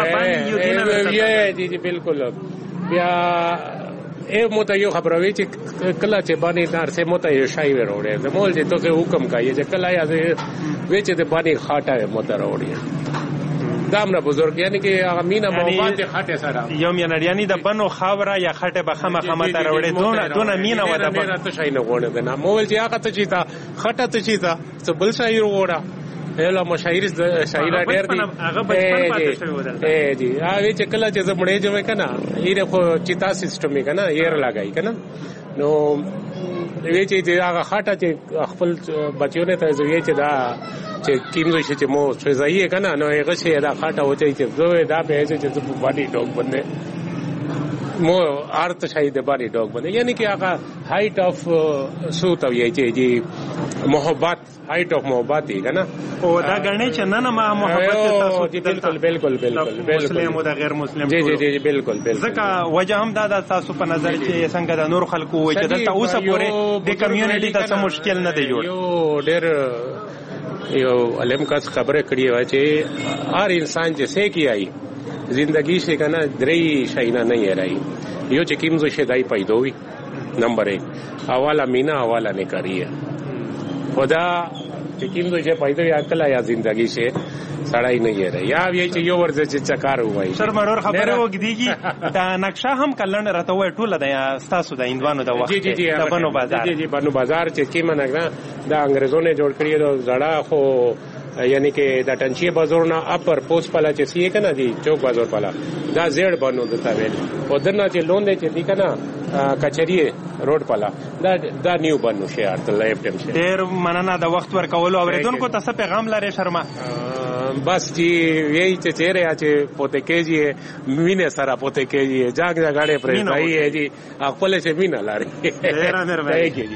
چې جی بالکل بیا موته یو خبروي چې کله چې باندې نار سه موته یو شای وروړي مول چې تو حکم کوي چې کله یا وی چې د باندې خاطه موته وروړي دامره بزرګ یعنی کې هغه مینا مواد خټه سره یو میانړیانی د بنو خاوره یا خټه بخمه خمه تر وړي دونه مینا ودا نه ته شای نه غوړه نه مول چې هغه ته چیتا خټه ته چیتا څه بل شاعر وړه هله مشاعر شاعر ډېر دي هغه بچپن پاتې شوی ودل جی هغه چې کله چې زمړې جوړ کنه یې خو چیتا سیستم یې کنه یې لګای کنه نو وی چې هغه خټه چې خپل بچیونه ته زوی چې دا چې کیمزو چې مو ځای کنه نو هغه چې دا خاطه وته چې زه دا به چې په باندې ډوګ باندې مو ارت شاید باندې ډوګ باندې یعنی کې هغه هایټ اف سوت او یې چې محبت هایټ اف محبت دی کنه او دا غنې چې نه ما محبت تاسو بالکل بالکل بالکل مسلم او دا غیر مسلم جی جی جی بالکل بالکل ځکه وجه هم دا تاسو په نظر کې څنګه د نور خلکو وای چې دا اوسه پورې د کمیونټي ته مشکل نه دی جوړ یو ډېر یو علم کا خبره کړی و چې هر انسان چې سه کی آئی زندگی شي کنه درې شینا نه یې راي یو چې کیمزو شي دای پیدوي نمبر 1 اوالا مینا اوالا نه کریه خدا چې کیمزو شي پیدوي عقل یا زندگی شي سړای نه یې راي یا وی چې یو ورځ چې چکار وای سر مرور خبره وګدیږي دا نقشه هم کلن راته وای ټوله د تاسو د هندوانو د وخت د بنو بازار جی بنو بازار چې کیمه نه دا انګريزو نه جوړ کړی دا زړه خو یعنی کې د ټنچي بازار نه اپر پوس پلا چې سی کنه دی چوک بازار پلا دا زیړ بنو دتا ویل او دنه چې لون دی چې دی کنه کچری روډ پلا دا نیو بنو شي ارته لایف ټیم شي ډیر مننه د وخت ورکولو اوریدونکو ته څه پیغام لري شرما بس جی یہی چې چهره چې پوته کېږي مینه سره پوته کېږي جاګ جاګړې پرې ځای ہے جی خپل څه مینه لري ډیر مهرباني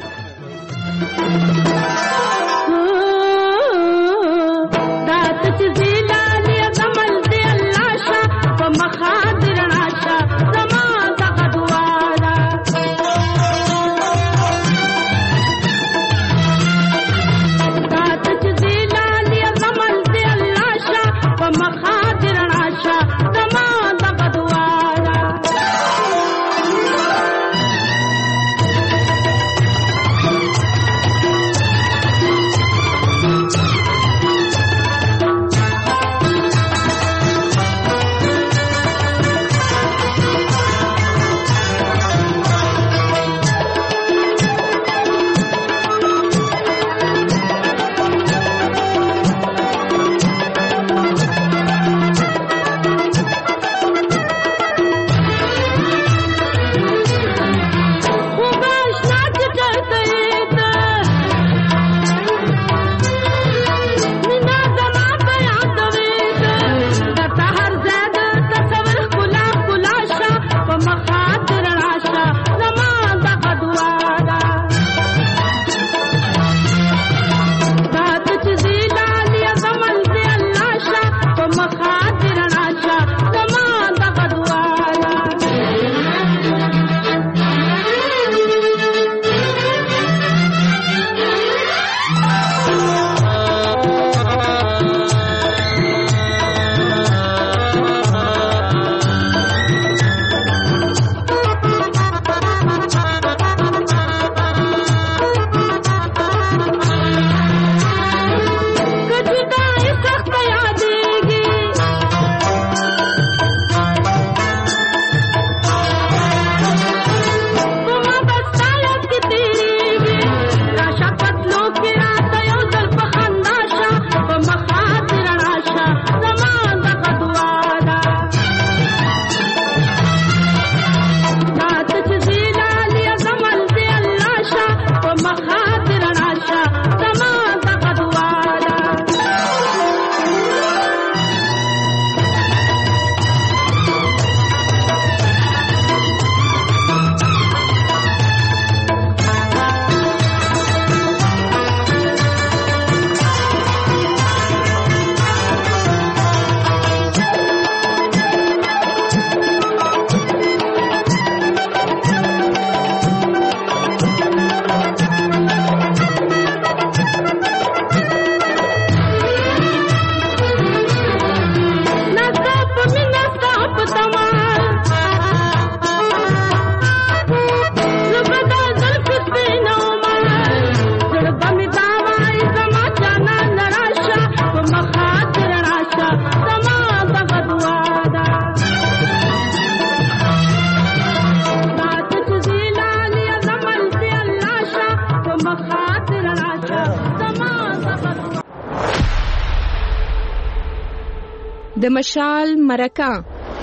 د مشال مرکه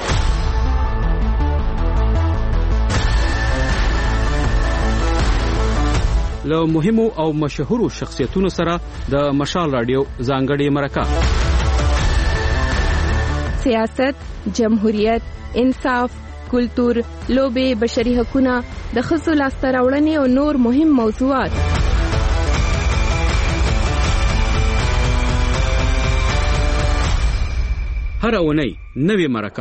له مهمو او مشهورو شخصیتونو سره د مشال رادیو ځانګړې مرکه سیاست، جمهوریت، انصاف، کلتور، لوبې، بشري حقوقونه، د ښځو لاسته راوړنې او نور مهم موضوعات. هر اونۍ نوې مرکه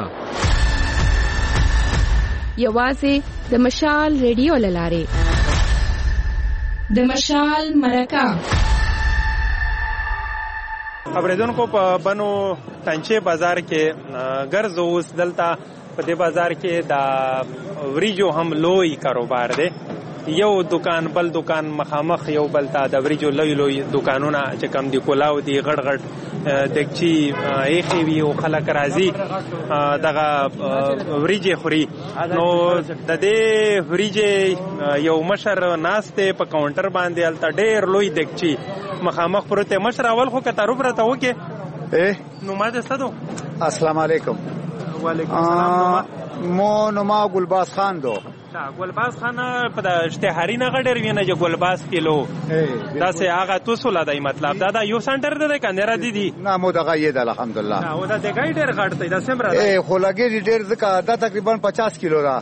یوازې د مشال ریډیو لاره. د مشال مرکه اوریدونکو په بنو تنچې بازار کې ګرځو اوس دلته په دې بازار کې د وریجو هم لوی کاروبار دی. یو دکان بل دکان مخامخ یو بل ته د وریجو لوی دکانونه چې کم دي کولاو دي غړ غړ دکچی ایخي وی او خلک راځي دغه وریجې خوري. نو د دې وریجې یو مشر ناشته په کاونټر باندې الته ډېر لوی دکچی مخامخ پروته. مشر اول خو که تعارف راته وکې نو ما دې ستو. السلام علیکم. وعلیکم السلام. مو نوما ګلباز خان دو. ګلباز خان په د اشتهاري نه غډر وینه چې ګلباز کیلو دا سه هغه توسو لدای مطلب دا یو سنټر د کندرا دي نه مو دغه یې د الحمدلله نه او دا د ګایډر غړته دا سم را خو لګي ډیر ځکه دا تقریبا 50 کیلو دا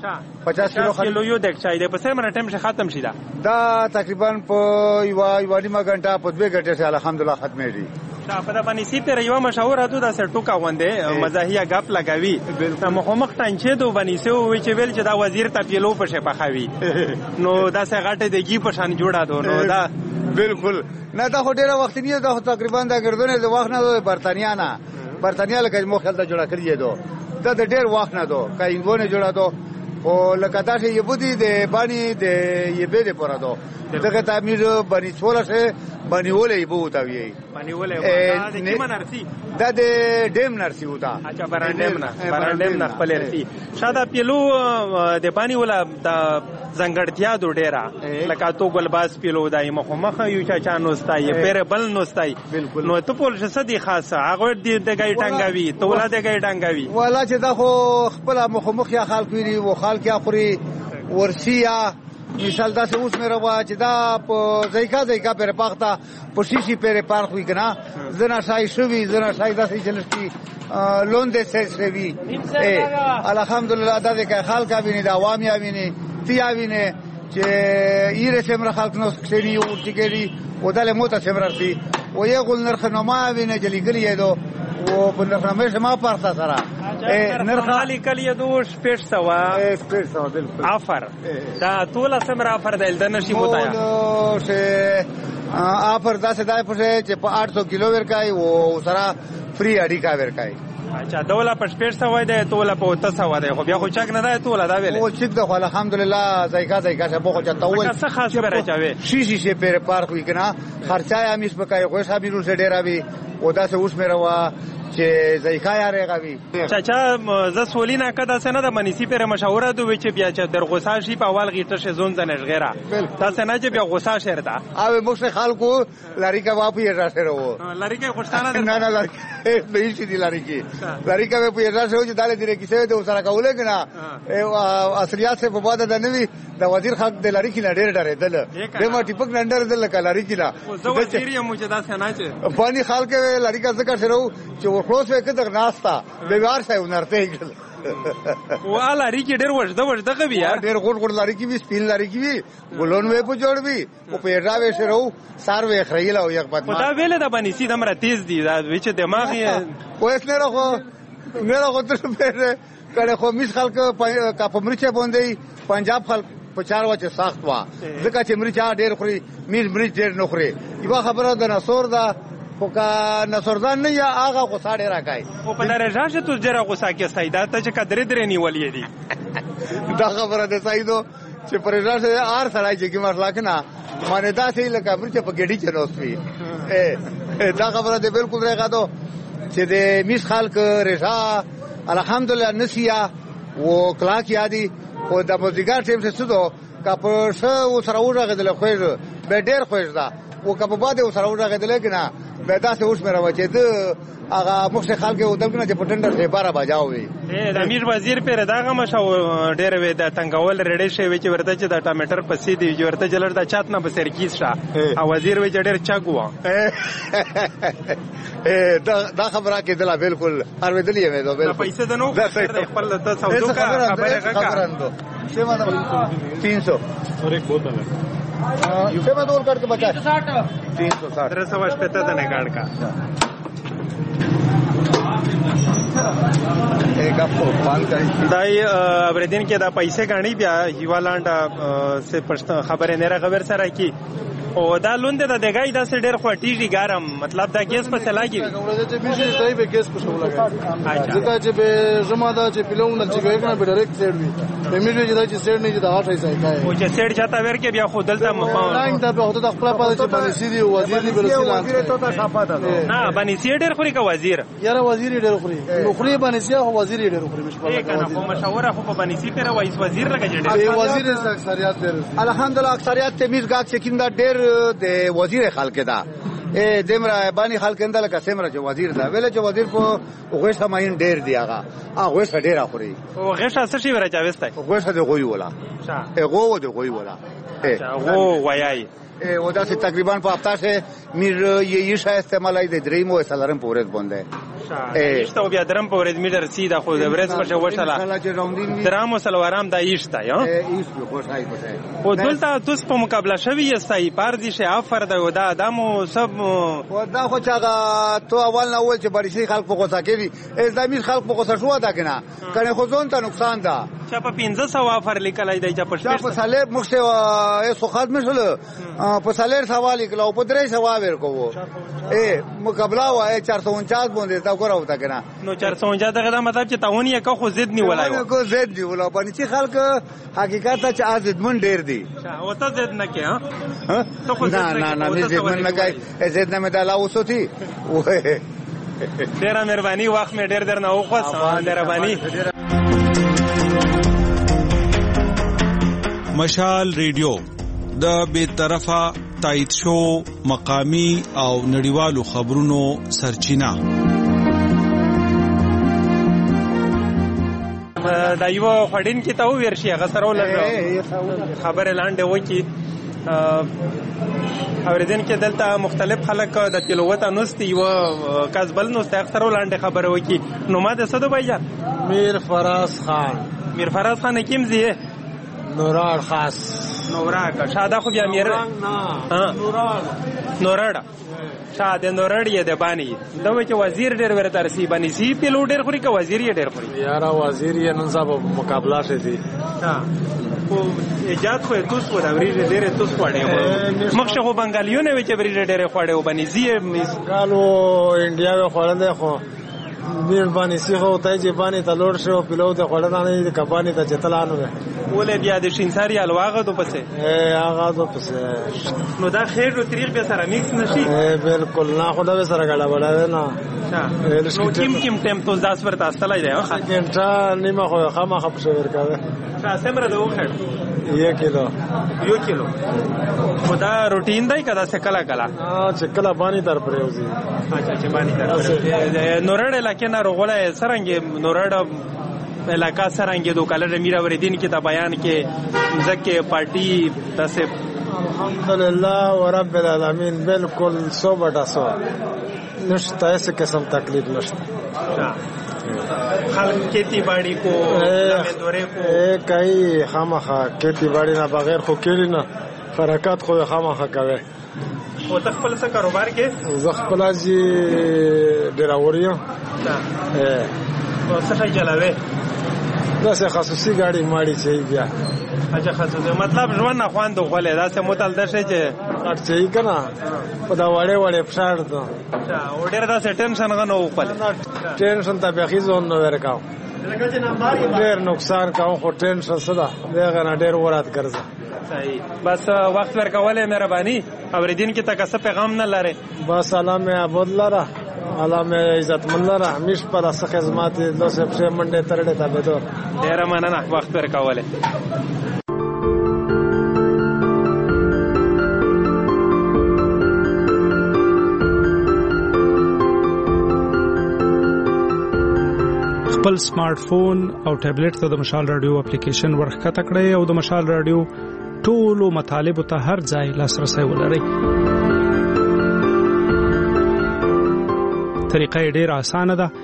50 کیلو یو دک چای دی په سم ټیم شه ختم شي دا تقریبا په یو نیمه غنټه په 2 غنټه سره الحمدلله ختمه دي. په د باندې سی پر یو مشهور اته د سټوکا وندې مزاحیه غپ لګاوي مخمخ ټانچې دو باندې سو چې ویل چې دا وزیر ته پیلو په شه پخاوي نو دا سه غټه دیږي په شان جوړا دو. نو دا بالکل نه دا هډیره وخت نه دا تقریبا دا ګردونه د وخت نه د برتانیا لکه مو خلک جوړا کړی دو دا د ډیر وخت نه دو کاینونه جوړا دو او لکه دا چې یبودي د باندې د یبه د پورا دو دغه تعمیر باندې څوله شه باندې ولې یبو تا وی باندې ولې دا د کیما نرسي دا د ډیم نرسي وتا. اچھا برانډیم نه خپل نرسي شاده پیلو د باندې ولا د زنګړتیا دو ډیرا لکه تو ګلباز پیلو دای مخ یو چا نوستای پیر بل نوستای نو ته پول څه دي خاصه هغه د ګای ټنګاوي تولا د ګای ټنګاوي ولا چې دا خو خپل مخ یا خلک ویری و خلک یا خوري ورسیا مثال دا سه اوس مې روا چې دا په ځایکا پر پاخته په شیشي پر پارخ وی کنه زنا شای شوی زنا شای دا سه چلشتي لون دې سه وی الحمدلله دا دې خلک ویني دا عوامي ویني تیا ویني چې ایره سمره خلک نو کړي او ټیګري او دله موته سمرتي او یو ګل نرخ نو ما ویني جلی ګلی دو او په نرخ ما پارتا سره نرخ علی کلی دوش پیشتوا بالکل آفر دا تولا سمره آفر دل نشي متایا آفر دا سدای په چې په 800 کیلو ورکای او سره فری اډی کا ورکای. اچھا دولا په 500 وای دی تولا په 300 وای دی خو بیا خو چک نه دی تولا دا ویل او چک د خو الحمدلله ځایکا څه بو چتا وای څه خاص به راچوي شي پر پارک وی کنه خرچای امیش بکای خو صاحب رو سے ډیر اوی او دا سه اوس مې روا چې ځایکا یاره غوي چاچا ز سولینا کدا سنه د منیسی پر مشوره دوی چې بیا چې در غوسه شي په اول غیټه شه زون زنه غیره تاسو نه چې بیا غوسه شهر دا او موږ خلکو لاری کا واپی راځه ورو لاری کې خوشاله نه لاری به شي دی لاری کا په راځه و چې داله دې کیسه د سره کوله کنه اصليات سے په بعد د نوی د وزیر خلک د لاری کې ډېر ډېر دل د ما ټیپک نندر دل لاری کې لا زه وزیر یم چې دا څنګه چې باندې خلک لاری کا ذکر شروع چې خلاص وکړه ناستا به وار څه ونرته کړل والا ریکی ډېر وژده کوي یار ډېر غوړ لاري کې وی سپیل لاري کې وی ګلون وې په جوړ وی او پیډا وې شرو سار وې خریلا او یک بد ما دا ویله د باندې سي دمره تیز دي دا وچ دماغ یې کویس نه راغو تر په کله خو مس خلک کا په مرچه باندې پنجاب خلک په 4 وچه سخت وا ځکه چې مرچا ډېر خوري مرچ ډېر نه خوري یو خبره د نصور دا فوکا نصردان نه یا هغه غوسه ډیر راکای او په درجه چې تو ډیر غوسه کې سیدا ته چې کډرې درې نیولې دي دا خبره ده سیدو چې پرېځه سره ار سړای چې کمر لاکنه مانه دا سي لکه برچ په ګډي چنوسوي دا خبره ده بالکل راغادو چې د میس خلک رضا الحمدلله نسیا او کلاک یادي او د موزیګر ټیم څه څه کا په شو سره ورغدل خوښ به ډیر خوښ ده او کا په باندې سره ورغدل کنه به دا څه اوس مې راوچې ده هغه مخ خلک او دغه چې پټندر سے 12 بجاو وي د امیر وزیر پر داغه مشو ډېر وې د تنگول رډې شي چې ورته چې د ټامیټر پسې دی ورته جلر د چات نه بسر کیس شا او وزیر وې ډېر چاګوا دا خبره کې دلا بالکل هر ودلې مې دو بالکل پیسې دنو خپل د سودو کا خبره کا सेवा 300 और एक बोतल है सेवा दो करके बचा 360 360 पे था ने कार्ड का एक आपको पान का दाई अबरेदीन के दा पैसे गाणी बया हिवालांड से खबर है नेरा खबर सर की او دا لوند د دګای داسې ډېر خوټیږي ګرم مطلب دا ګیس په سلاګي ورته چې میشه دای به ګیس په شو لګا ځکه چې به زما دا چې پلون چې به کنه به ډایرکټ سیټ وي به میشه چې دا چې سیټ نه چې دا هاټ ایسای کای او چې سیټ چاته ورکه بیا خو دلته لاین ته به هوته د خپل پاده چې باندې سیدی وزیر دی بلسیلان وزیر ته تا شاپاته نه باندې سیټ ډېر خوري کا وزیر یاره وزیر ډېر خوري نو خوري باندې سیا هو وزیر ډېر خوري مش په کنه خو مشوره خو په باندې سي پر وایس وزیر لګا جوړ وزیر اکثریت ډېر الحمدلله اکثریت تمیز گاک سکیندا ډېر د وزیر خلک دا دمرا باندې خلک انده لکه سمره چې وزیر دا ویل چې وزیر په غوښه ماین ډېر دی هغه غوښه ډېر خوري او غوښه څه شي ورچا وسته غوښه د غوي ولا غو د غوي ولا غو وایي او دا چې تقریبا په هفته سے میر یې شای استعمالای د دریمو سلرم پورې باندې ایشته بیا درم په ورځ میډر سیدا خو د ورځ په وشاله درامو سلوارام دا ایشته یا ایشته خو شای پته او دلته تاسو په مقابله شوی یستای پار دي شه افر د ودا ادمو سب ودا خو چاغه تو اول نه ول چې بریشي خلک په غوسه کوي ازدامي خلک په غوسه شو دا کنه کنه خو ځون ته نقصان ده چې په 1500 افر لیکلای دی چې په سالب مخه سو خد مشل په سالر سوال کلو په درې سوال ورکو مقابله وای 449 باندې تا کوراو تا کنه نو 449 دغه مطلب چې تاونی کا خو زید نیولای کو زید دی ولا باندې چې خلک حقیقت ته ازد من ډیر دی او ته زید نه کې ها ته خو نه زید من نه کوي زید نه مدالا وسوتی ډیر مهرباني وخت مې ډیر نه اوخص مهرباني مشال ریډیو د بے طرفه تایید شو مقامی او نړیوالو خبرونو سرچینه دا یو خړین کې ته ورشي هغه سره ولګو خبر لاندې وکی اوریدن کې دلته مختلف خلک د تلاوت انوستي و کسبل نو اکثر لاندې خبر وکی نو ما د صدو بایجان میر فراز خان کیم زیه نورار خاص نورا کا شاده خو بیا میر نورړه شاده نورړ یې د باندې دوی چې وزیر ډېر ورته رسی باندې سی پیلو ډېر خوري کا وزیر یې ډېر خوري یارا وزیر یې نن صاحب مقابله شې دي او ایجاد خو توس و دا وریډ ډېر توس وړي مخشه خو بنگالیونه وی چې وریډ ډېر خوړې وبني زی ګالو انډیا و خوړندې خو میر باندې سی خو ته چې باندې تلور شو پیلو ته خوړنه نه کبانی ته چتلانو ولې بیا د شینساری الواغه دو پسه هغه دو پسه نو دا خیر او طریق به سره میکس نشي بالکل نه خدا به سره غړا وړا نه نو کیم ټیمپ تو 10 ورته اصله دی ها ګنټه نیمه خو خامہ خپشه ورکاوه سمره دو خیر 1 کیلو خدا روټین دی کدا څه کلا چې کلا باندې در پروزي اچھا چې باندې در نورړ لکه نه رغله سرنګ نورړ علاقہ سرنګ دو کلر میرا وردین کی تا بیان کې زکه پارٹی تاسو الحمدلله ورب العالمین بالکل 100% نشته ایسے قسم تکلیف نشته خلق کھیتی باڑی کو دورے کو کئی خامخا کھیتی باڑی نه بغیر خو کېری نه حرکت خو خامخا کوي او تخپل څه کاروبار کې زخپل جی ډراوریا او څه چلاوي دا څه خصوصي ګاډي ماړي چي بیا اچھا خصوصي مطلب ژوند نه خواند غولې دا څه متل دشه چې اړچي کنه په دا وړې پښاړ ته او ډېر دا ټینشن غنو خپل ټینشن ته به خيزون نو ورکاو ډېر نقصان کاو خو ټینشن صدا دغه نه ډېر ورات ګرځه صحیح بس وخت ورکولې مهرباني اوریدین کې تک څه پیغام نه لاره بس سلام ابود لاره علامه عزت مند لاره همیش پر اس خدمات دو سه منډه ترډه تا بدور ډېر مننه وخت ورکولې خپل سمارټ فون او ټابلیټ ته د مشال رادیو اپلیکیشن ورخته کړئ او د مشال رادیو ټولو مطالب ته هر ځای لاسرسي ولرئ. طریقه ډېر اسانه ده.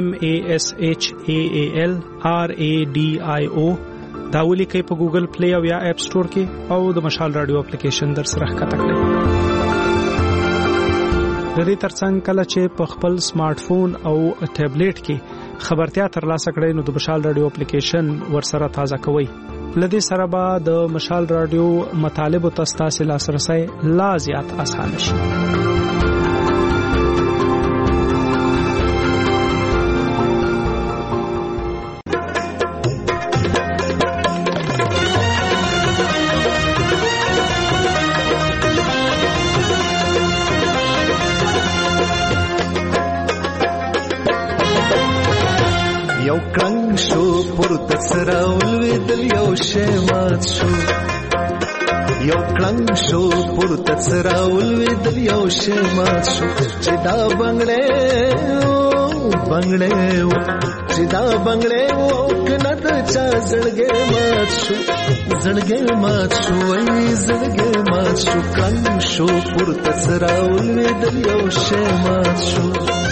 MASHAALRADIO دا ولیکئ په ګوګل پلی او یا اپ سٹور کې او د مشال رادیو اپلیکیشن در سره ښکته کړئ. د دې ترڅنګ کله چې په خپل سمارټ فون او ټابلیټ کې خبرتیا ترلاسه کړئ نو د مشال رادیو اپلیکیشن ورسره تازه کوئ. لدې سره به د مشال رادیو مطالب ته ستاسو لاسرسي لا زیات آسان شي. یو کلنګ شو پورته سره ولوېدل یو شی مات شو یو کلنګ شو پورته سره ولوېدل یو شی مات شو چې دا بنگړې و چې دا بنگړې و کنه د چا زړګې مات شو وای زړګې مات شو کلنګ شو پورته سره ولوېدل یو شی مات شو.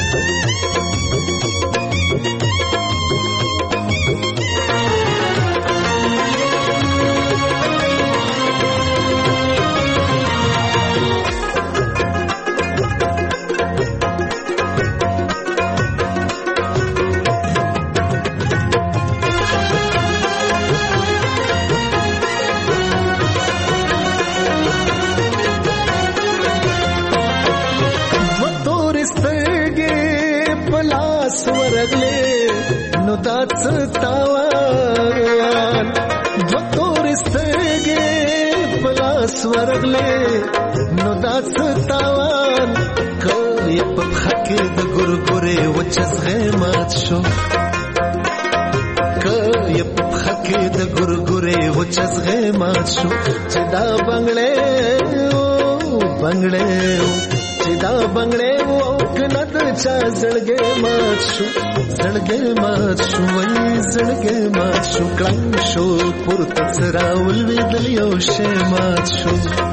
نو دات ستاوان دوتور استګې پلاس ورغلې نو دات ستاوان کله په خکې د ګورګورې وچزغې مات شو کله په خکې د ګورګورې وچزغې مات شو چې دا بنگړې چې دا بنگړې و کنه د چا زړګې مات شو وای زړګې مات شو کلنګ شو پورته سره ولوېدل یو شی مات شو.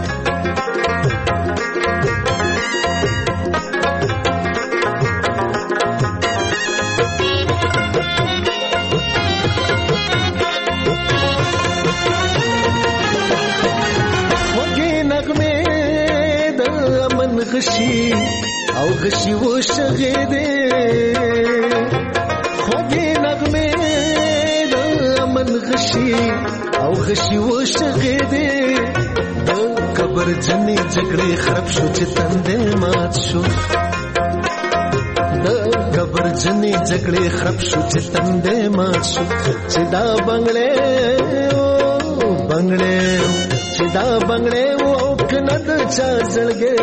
غشي او غشي و شغې دې خوږې نغمې د امن غشي او غشي و شغې دې د قبر جنې جګړې خراب شو چې تندې مات شو د قبر جنې جګړې خراب شو چې تندې مات شو چې دا بنگړې چې دا بنگړې و کنه د چا زړګې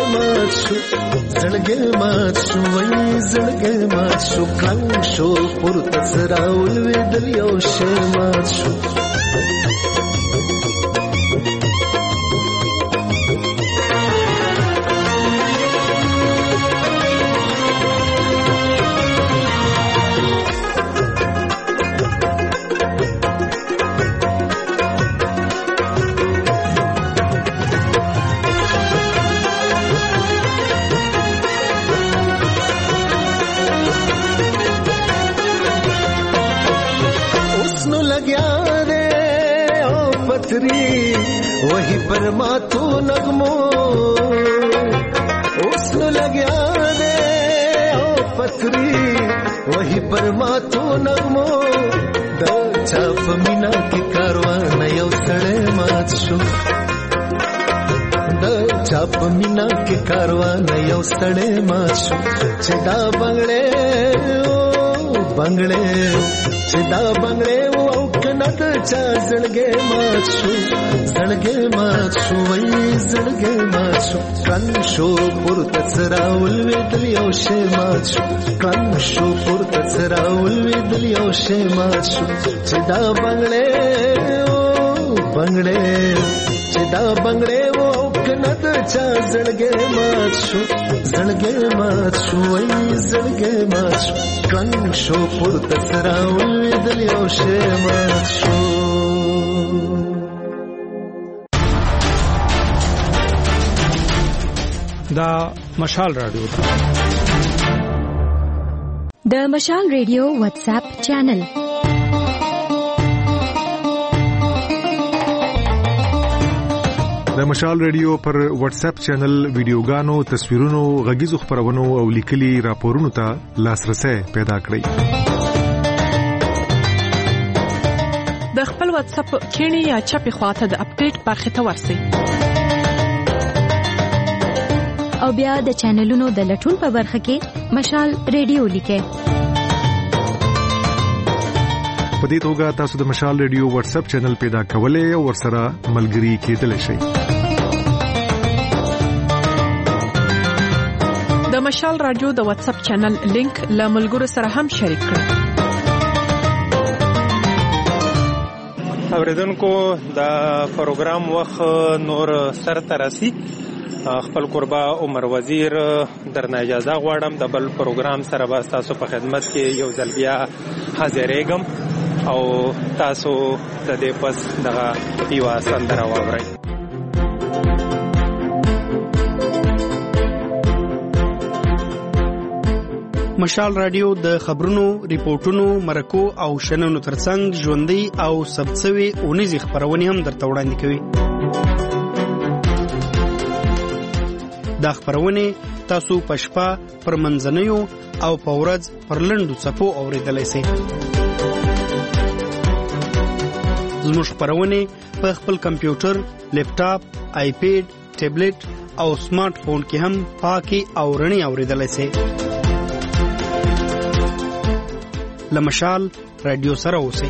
مات شو وای زړګې مات شو کلنګ شو پورته سره ولوېدل یو شی مات شو. वही पर माथो नगमो उसनो लग्या दे ओ पथरी वही पर माथो नगमो द चाप मीना के कारवान यो सड़े मात शो द चाप मीना के कारवान यो सड़े मात शो चिदा बंगड़े चिदा बंगड़े वो कनद चा जड़गे मात शो वही जड़गे मात शो कन शो पुर तसरा उल्वे दलियो शे मात शो कन शो पुर तसरा उल्वे दलियो शे मात शो चिदा बंगड़े चिदा बंगड़े वो कनद चा जड़गे मात शो वही जड़गे मात शो कन शो पुर तसरा उल्वे दलियो शे मात शो. دا مشال رادیو د مشال ریډیو واتس اپ چینل د مشال ریډیو پر واتس اپ چینل ویډیوګانو تصویرونو غږیزو خبرونو او لیکلي راپورونو ته لاسرسي پیدا کړئ. د خپل واتس اپ کینی یا چپی خواته د اپډیټ برخه ته ورسئ او بیا د چینلونو د لټون په برخه کې مشال ریډیو لیکئ. په دې توګه تاسو د مشال ریډیو واتس اپ چینل پیدا کولای او ورسره ملګري کېدلی شئ. د مشال رادیو د واتس اپ چینل لینک له ملګرو سره هم شریک کړئ. اوریدونکو د پروګرام وخت نور سر ترسي خپل قربا عمر وزیر درنه اجازه غواړم د بل پروګرام سره به تاسو په خدمت کې یو ځل بیا حاضرېږم او تاسو د دې پس دغه یوه سندره واورئ. مشال رادیو د خبرونو، ریپورتونو، مرکو او شننو ترڅنګ ژوندۍ او ثبتسوي اونیزې خبرونه هم درته وړاندې کوي. دا خبرونه تاسو په شپه پر منځنیو او په ورځ پر لنډو څپو اوریدلای شئ. زموږ خبرونه په خپل کمپیوټر، لیپټاپ، آیپیډ، ټابلیټ او سمارټ فون کې هم پاکي او رڼي اوریدلای شئ. لمشال رادیو سره اوسئ.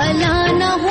भला न